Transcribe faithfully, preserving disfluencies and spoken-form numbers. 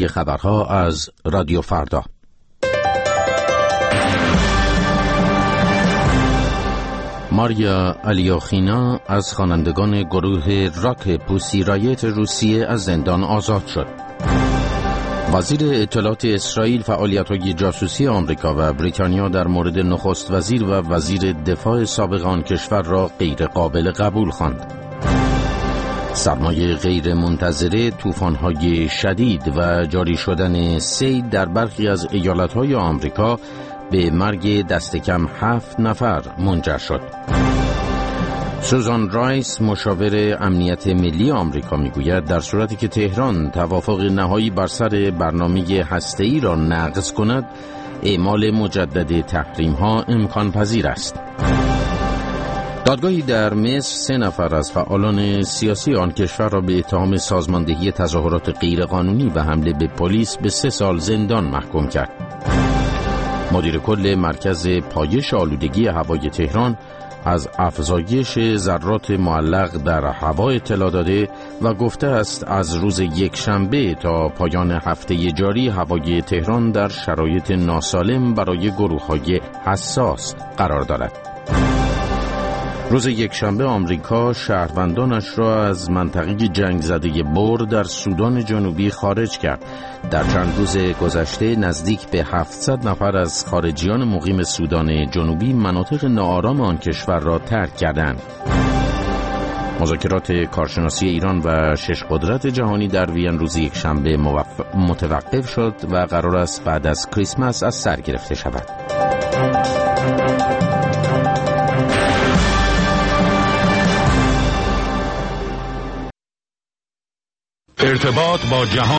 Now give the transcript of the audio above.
اجرای خبرها از رادیو فردا. ماریا الیاخینا از خوانندگان گروه راک پوسی رایت روسیه از زندان آزاد شد. وزیر اطلاعات اسرائیل فعالیت‌های جاسوسی آمریکا و بریتانیا در مورد نخست وزیر و وزیر دفاع سابق آن کشور را غیر قابل قبول خواند. سرمای غیر منتظره، طوفان‌های شدید و جاری شدن سیل در برخی از ایالت‌های آمریکا به مرگ دست کم هفت نفر منجر شد. سوزان رایس مشاور امنیت ملی آمریکا میگوید در صورتی که تهران توافق نهایی بر سر برنامه هسته‌ای را نقض کند، اعمال مجدد تحریم‌ها امکان پذیر است. دادگاهی در مصر سه نفر از فعالان سیاسی آن کشور را به اتهام سازماندهی تظاهرات غیرقانونی و حمله به پلیس به سه سال زندان محکوم کرد. مدیر کل مرکز پایش آلودگی هوای تهران از افزایش ذرات معلق در هوا اطلاع داده و گفته است از روز یکشنبه تا پایان هفته جاری هوای تهران در شرایط ناسالم برای گروه‌های حساس قرار دارد. روز یکشنبه آمریکا شهروندانش را از منطقه جنگ زده بور در سودان جنوبی خارج کرد. در چند روز گذشته نزدیک به هفتصد نفر از خارجیان مقیم سودان جنوبی مناطق ناآرام آن کشور را ترک کردند. مذاکرات کارشناسی ایران و شش قدرت جهانی در وین روز یکشنبه متوقف شد و قرار است بعد از کریسمس از سر گرفته شود. ارتباط با جهان